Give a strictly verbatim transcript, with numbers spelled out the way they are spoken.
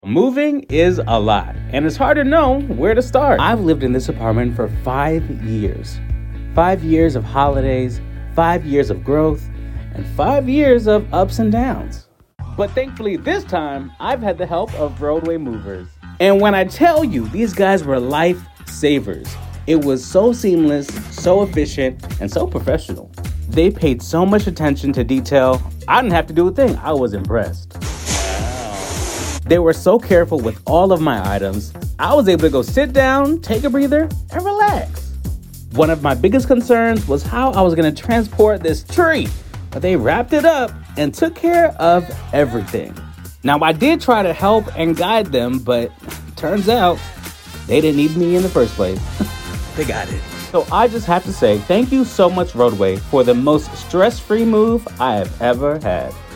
Moving is a lot, and it's hard to know where to start. I've lived in this apartment for five years. Five years of holidays, five years of growth, and five years of ups and downs. But thankfully this time, I've had the help of Roadway Movers. And when I tell you, these guys were lifesavers. It was so seamless, so efficient, and so professional. They paid so much attention to detail, I didn't have to do a thing. I was impressed. They were so careful with all of my items, I was able to go sit down, take a breather, and relax. One of my biggest concerns was how I was going to transport this tree, but they wrapped it up and took care of everything. Now, I did try to help and guide them, but turns out they didn't need me in the first place. They got it. So I just have to say thank you so much, Roadway, for the most stress-free move I have ever had.